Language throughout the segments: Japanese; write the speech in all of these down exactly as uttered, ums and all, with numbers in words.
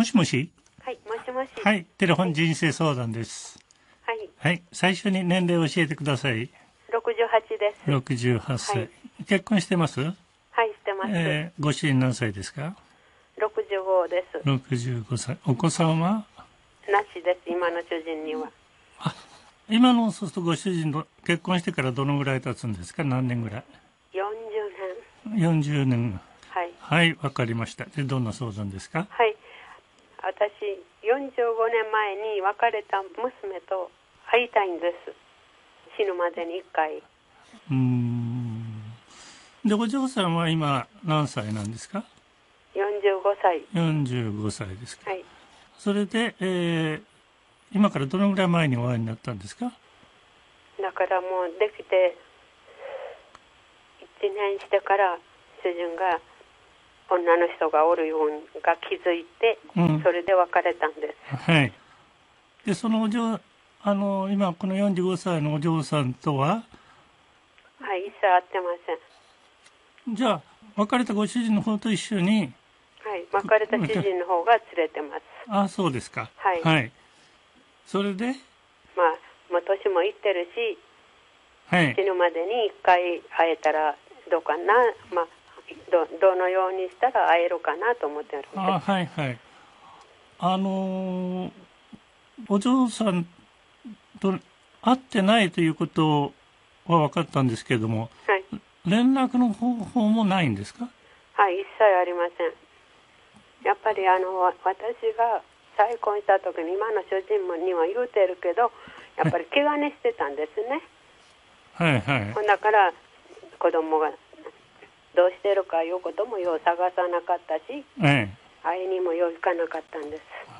しもし。 はい、もしもし。 はい、テレフォン人生相談です。 はい。 はい、最初に年齢を教えてください。 ろくじゅうはちです。 ろくじゅうはっさい。はい、結婚してます？はい、 してます。 えー、ご主人何歳ですか？ ろくじゅうごです。 ろくじゅうごさい。お子さんは？ なしです、今の主人には。 あ、今のそうするとご主人と結婚してからどのぐらい経つんですか？何年ぐらい？ よんじゅうねん。 よんじゅうねん。 はい。 はい、わかりました。で、どんな相談ですか？ はい。私、よんじゅうごねんまえに別れた娘と会いたいんです。死ぬまでにいっかい。 うーん。で、お嬢さんは今何歳なんですか？ よんじゅうごさい。 よんじゅうごさいですか。 はい。 それで、えー、今からどのぐらい前にお会いになったんですか？ だからもうできていちねんしてから主人が女の人がおるようにが気づいて、うん、それで別れたんです。 はい。で、そのお嬢、あの、今このよんじゅうごさいのお嬢さんとは？ はい、一切会ってません。 じゃあ、別れたご主人の方と一緒に？ はい、別れた主人の方が連れてます。 あ、そうですか。 はい。 はい。それで？ まあ、もう年もいってるし、 はい、 死ぬまでに一回会えたらどうかな、まあ、ど, どのようにしたら会えるかなと思ってるんです。 あ、はいはい。あのー、お嬢さんと会ってないということは分かったんですけれども、 はい、 連絡の方法もないんですか？ はい、一切ありません。やっぱりあの私が再婚した時に今の主人には言うてるけど、やっぱり気兼ねしてたんですね。 はいはい。 だから子供がどうしてるかいうこともよう探さなかったし、ええ、会いにもよう行かなかったんです。 うん。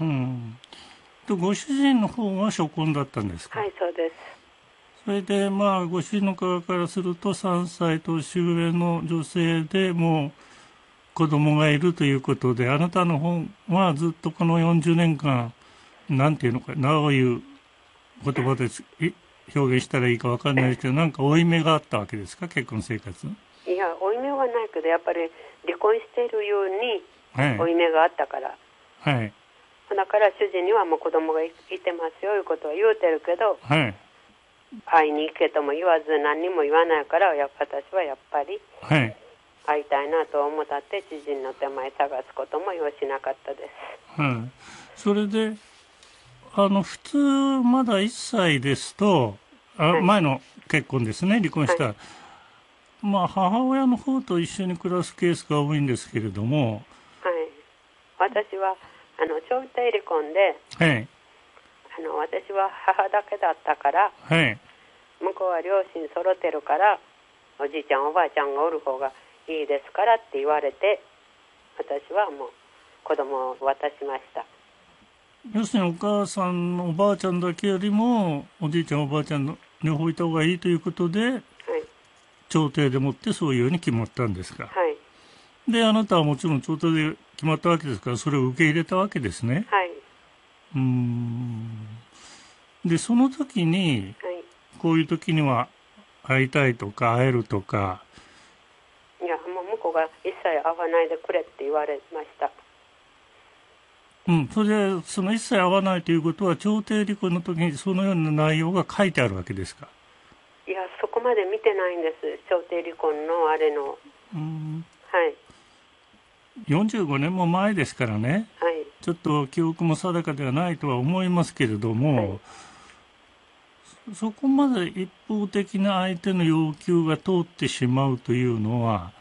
とご主人の方は初婚だったんですか？ はい、そうです。 それでまあご主人の側からするとさんさい年上の女性でもう子供がいるということで、あなたの方はずっとこのよんじゅうねんかんなんていうのか、どういう言葉で表現したらいいか分かんないですけど、なんか負い目があったわけですか、結婚生活？ いや、負い目はないけど、やっぱり離婚しているように負い目があったから、 はい、 だから主人にはもう子供がいてますよいうことは言うてるけど、 はい、 会いに行けとも言わず何にも言わないから、や私はやっぱり会いたいなと思ったって主人の手前探すこともよしなかったです。 はい、それであの普通まだいっさいですと、あ、はい、前の結婚ですね、離婚した、はい、まあ母親の方と一緒に暮らすケースが多いんですけれども、 はい、私はあの調停離婚で、はい、あの私は母だけだったから、はい、向こうは両親揃ってるからおじいちゃんおばあちゃんがおる方がいいですからって言われて、私はもう子供を渡しました。 要するにお母さんおばあちゃんだけよりもおじいちゃんおばあちゃんの両方いた方がいいということで、はい、調停でもってそういうように決まったんですか？はい、であなたはもちろん調停で決まったわけですから、それを受け入れたわけですね。はい、うーんでその時に、はい、こういう時には会いたいとか会えるとか、 いやもう向こうが一切会わないでくれって言われました。 うん、それでその一切会わないということは調停離婚の時にそのような内容が書いてあるわけですか？ いやそこまで見てないんです、調停離婚のあれの。うん、はい、 よんじゅうごねんも前ですからね、はい、ちょっと記憶も定かではないとは思いますけれども、はい、そ, そこまで一方的な相手の要求が通ってしまうというのは、はい、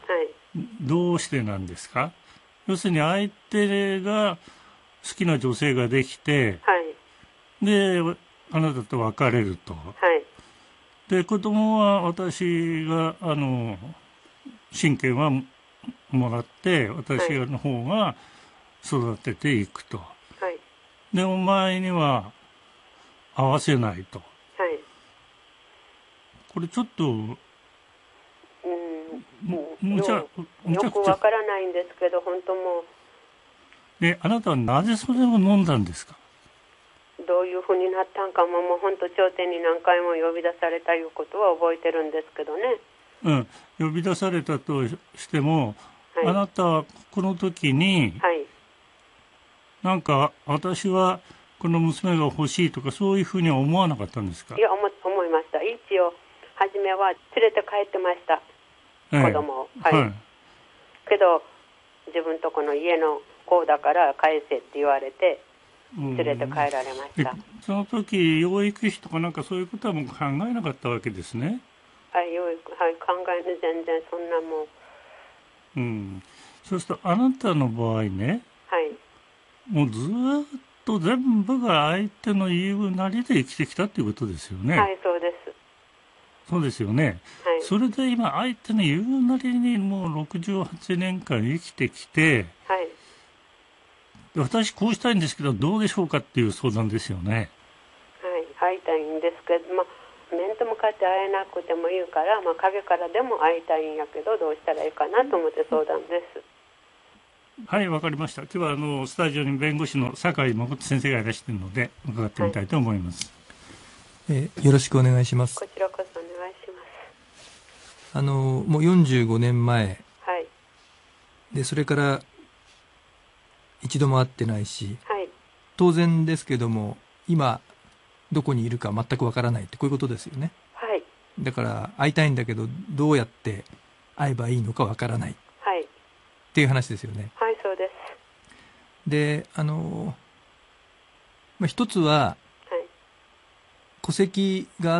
どうしてなんですか？要するに相手が好きな女性ができて、はい、であなたと別れると、はい、で子供は私があの親権はもらって私の方が育てていくと、はい、でお前には合わせないと、はい、これちょっとうんむちゃよくわからないんですけど、本当もうであなたはなぜそれを飲んだんですか？ どういうふうになったんかも、もう本当頂点に何回も呼び出されたいうことは覚えてるんですけどね。 うん、呼び出されたとしても、はい、あなたはこの時に、はい、 なんか私はこの娘が欲しいとかそういうふうには思わなかったんですか？ いや、思、思いました。一応初めは連れて帰ってました、ええ、子供を、はい、はい、けど自分とこの家の子だから返せって言われて連れて帰られました。 その時養育費とかなんかそういうことはもう考えなかったわけですね。 はい、養育、はい、考えず全然そんなもう、 うん、そうするとあなたの場合ね、 はい、 もうずっと全部が相手の言うなりで生きてきたっていうことですよね。 はい、そうです。 そうですよね、はい、それで今相手の言うなりにもうろくじゅうはちねんかん生きてきて、 はい、 私こうしたいんですけどどうでしょうかっていう相談ですよね。 はい、会いたいんですけど、まあ、面と向かって会えなくてもいいから、まあ、影からでも会いたいんやけどどうしたらいいかなと思って相談です。 はい、わかりました。今日はあのスタジオに弁護士の酒井誠先生がいらしているので伺ってみたいと思います、 はい、えー、よろしくお願いします。 こちらこそお願いします。 あのもうよんじゅうごねんまえ、 はい、 でそれから一度も会ってないし、 はい、 当然ですけども今どこにいるか全くわからないってこういうことですよね。 はい、 だから会いたいんだけどどうやって会えばいいのかわからない、 はい、 っていう話ですよね。 はい、そうです。 であの、まあ、一つは、はい、戸籍があって、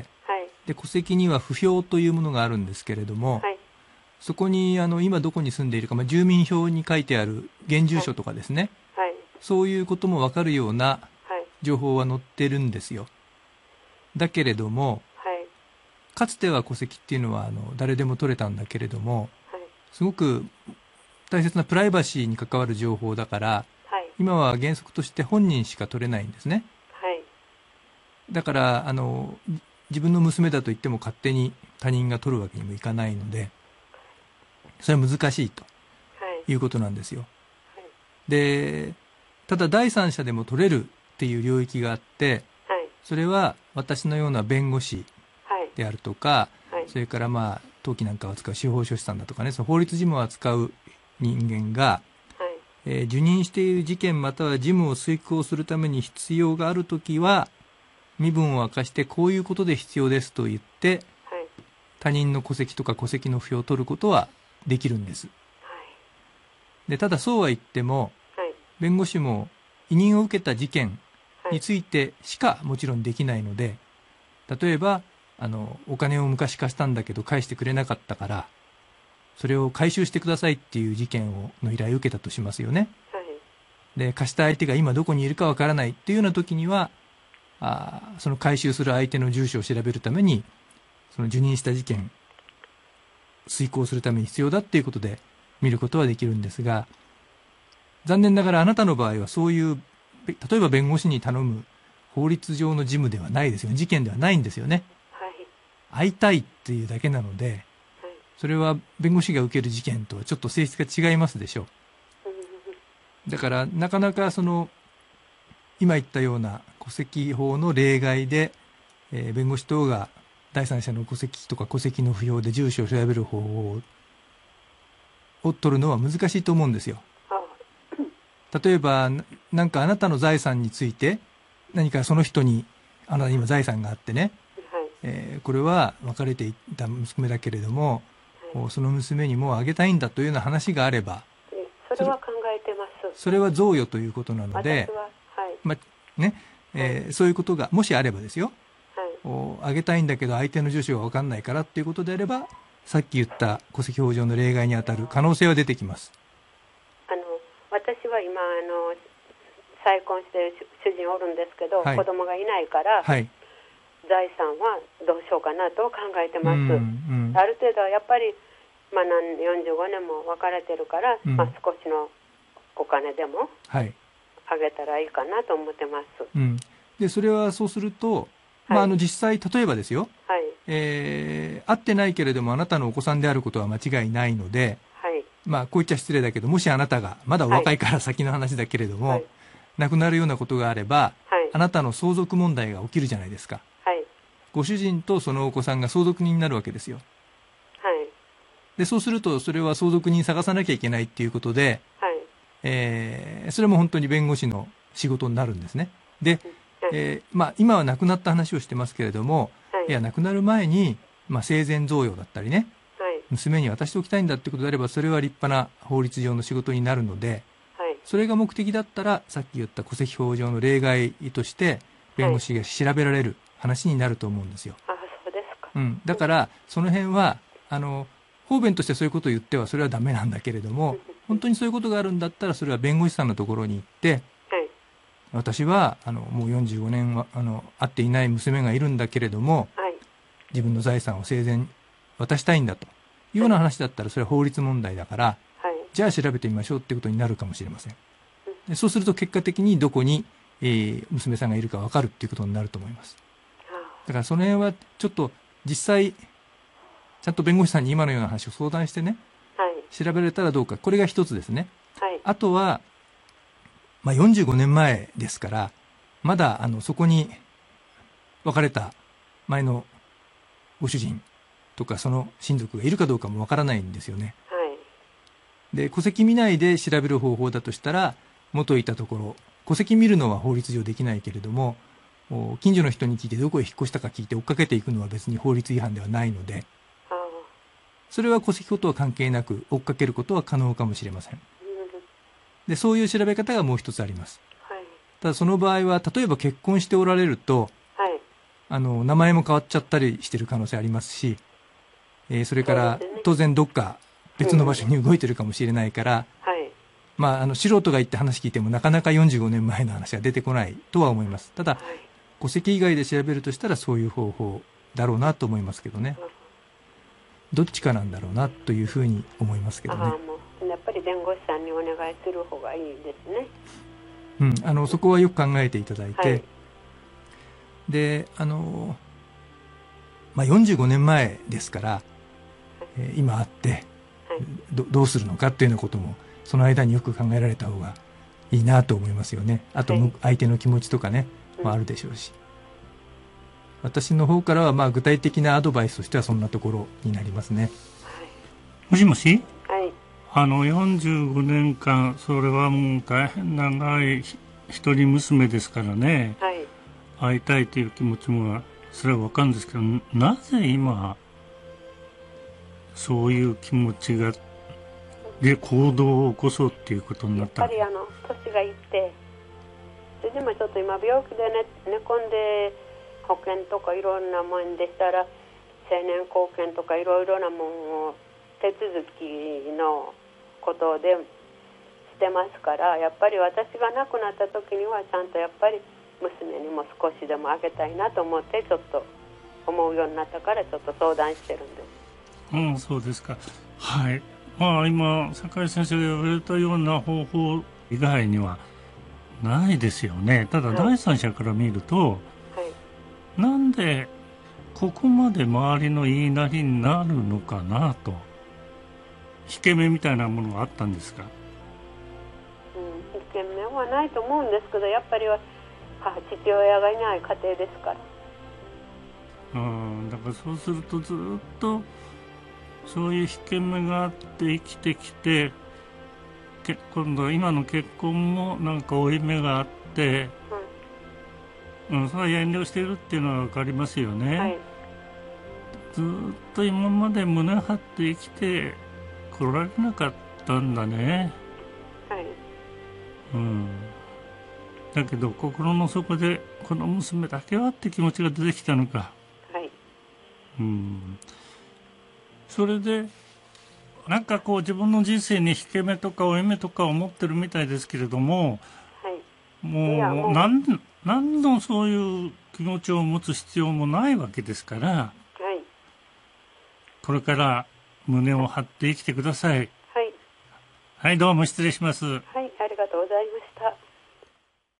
はい、で戸籍には不評というものがあるんですけれども、はい、そこにあの今どこに住んでいるか、まあ、住民票に書いてある現住所とかですね、はいはい、そういうことも分かるような情報は載ってるんですよ。だけれども、はい、かつては戸籍っていうのはあの誰でも取れたんだけれども、はい、すごく大切なプライバシーに関わる情報だから、はい、今は原則として本人しか取れないんですね、はい、だからあの自分の娘だと言っても勝手に他人が取るわけにもいかないので、それは難しいということなんですよ、はい、でただ第三者でも取れるっていう領域があって、はい、それは私のような弁護士であるとか、はい、それからまあ登記なんかを扱う司法書士さんだとかね、その法律事務を扱う人間が、はいえー、受任している事件または事務を遂行するために必要があるときは身分を明かしてこういうことで必要ですと言って、はい、他人の戸籍とか戸籍の不評を取ることはできるんです、はい、でただそうは言っても、はい、弁護士も委任を受けた事件についてしかもちろんできないので、例えばあのお金を昔貸したんだけど返してくれなかったからそれを回収してくださいっていう事件をの依頼を受けたとしますよね、はい、で貸した相手が今どこにいるかわからないっていうような時にはあその回収する相手の住所を調べるためにその受任した事件遂行するために必要だっていうことで見ることはできるんですが、残念ながらあなたの場合はそういう例えば弁護士に頼む法律上の事務ではないですよね。事件ではないんですよね、はい、会いたいっていうだけなので、はい、それは弁護士が受ける事件とはちょっと性質が違いますでしょう。だからなかなかその今言ったような戸籍法の例外で、えー、弁護士等が第三者の戸籍とか戸籍の不評で住所を調べる方法を取るのは難しいと思うんですよ。例えばなんかあなたの財産について何かその人にあなたに今財産があってね、はいえー、これは別れていた娘だけれども、はい、その娘にもうあげたいんだというような話があれば、 それは考えてます。 それは贈与ということなので、 私は、はいまねえーはい、そういうことがもしあればですよ、はい、あげたいんだけど相手の住所が分かんないからっていうことであればさっき言った戸籍法上の例外に当たる可能性は出てきます。 あの私は今あの再婚している主人おるんですけど、はい、子供がいないから、はい、財産はどうしようかなと考えてます、うんうん、ある程度はやっぱり、まあ、よんじゅうごねんも別れてるから、うんまあ、少しのお金でもあげたらいいかなと思ってます、 うん、でそれはそうすると、はいまあ、あの実際例えばですよ、はいえー、会ってないけれどもあなたのお子さんであることは間違いないので、はいまあ、こう言っちゃ失礼だけどもしあなたがまだお若いから先の話だけれども、はい亡くなるようなことがあれば、はい、あなたの相続問題が起きるじゃないですか、はい、ご主人とそのお子さんが相続人になるわけですよ、はい、でそうするとそれは相続人探さなきゃいけないっていうことで、はいえー、それも本当に弁護士の仕事になるんですね。で、えーまあ、今は亡くなった話をしてますけれども、はい、いや亡くなる前に、まあ、生前贈与だったりね、はい、娘に渡しておきたいんだってことであればそれは立派な法律上の仕事になるので、はい、それが目的だったらさっき言った戸籍法上の例外として弁護士が調べられる話になると思うんですよ。 はい、あ、そうですか。 うん、だからその辺はあの方便としてそういうことを言ってはそれはダメなんだけれども、本当にそういうことがあるんだったらそれは弁護士さんのところに行って、はい、私はあのもうよんじゅうごねんはあの会っていない娘がいるんだけれども、はい、自分の財産を生前渡したいんだというような話だったらそれは法律問題だから、はい、じゃあ調べてみましょうってことになるかもしれません。でそうすると結果的にどこに、えー、娘さんがいるか分かるっていうことになると思います。だからその辺はちょっと実際ちゃんと弁護士さんに今のような話を相談してね、はい、調べられたらどうか、これが一つですね。はい、あとは、まあ、よんじゅうごねんまえですからまだあのそこに別れた前のご主人とかその親族がいるかどうかもわからないんですよね。はい、で戸籍見ないで調べる方法だとしたら元いたところ、戸籍見るのは法律上できないけれども近所の人に聞いてどこへ引っ越したか聞いて追っかけていくのは別に法律違反ではないので、それは戸籍法とは関係なく追っかけることは可能かもしれません。でそういう調べ方がもう一つあります。はい、ただその場合は例えば結婚しておられると、はい、あの名前も変わっちゃったりしてる可能性ありますし、えー、それから当然どっか別の場所に動いてるかもしれないから、はい、まあ、あの素人が言って話聞いてもなかなかよんじゅうごねんまえの話が出てこないとは思います。ただ、はい、戸籍以外で調べるとしたらそういう方法だろうなと思いますけどね。どっちかなんだろうなというふうに思いますけどね。あ、もうやっぱり弁護士さんにお願いする方がいいですね。 うん、あのそこはよく考えていただいて、はい、であの、まあ、よんじゅうごねんまえですから、はい、えー、今あって、はい、ど, どうするのかっていうようなこともその間によく考えられた方がいいなと思いますよね。あと、はい、相手の気持ちとかね、まあ、あるでしょうし、うん、私の方からはまあ具体的なアドバイスとしてはそんなところになりますね。はい、 もしもし、 はい、 あのよんじゅうごねんかんそれはもう大変長い一人娘ですからね、はい、会いたいという気持ちもそれは分かるんですけど、なぜ今そういう気持ちがで行動を起こそうっていうことになった。 やっぱりあの年がいってそれでもちょっと今病気で、ね、寝込んで保険とかいろんなもんでしたら成年後見とかいろいろなもんを手続きのことでしてますから、やっぱり私が亡くなった時にはちゃんとやっぱり娘にも少しでもあげたいなと思ってちょっと思うようになったからちょっと相談してるんです。 うん、そうですか。はい、まあ今坂井先生が言われたような方法以外にはないですよね。ただ第三者から見ると、はいはい、なんでここまで周りの言いなりになるのかなと、引け目みたいなものがあったんですか？ うん、引け目はないと思うんですけど、やっぱりは父親がいない家庭ですから。 うん、だからそうするとずっとそういう引け目があって生きてきて、今度今の結婚もなんか負い目があって、うん、うん、それは遠慮しているっていうのは分かりますよね。はい、ずっと今まで胸張って生きてこられなかったんだね。はい、うん、だけど心の底でこの娘だけはって気持ちが出てきたのか。はい、うん、それでなんかこう自分の人生に引け目とか負い目とか思ってるみたいですけれども、はい、もう何何のそういう気持ちを持つ必要もないわけですから、はい、これから胸を張って生きてください。はい、はい、どうも失礼します。はい、 ありがとうございました。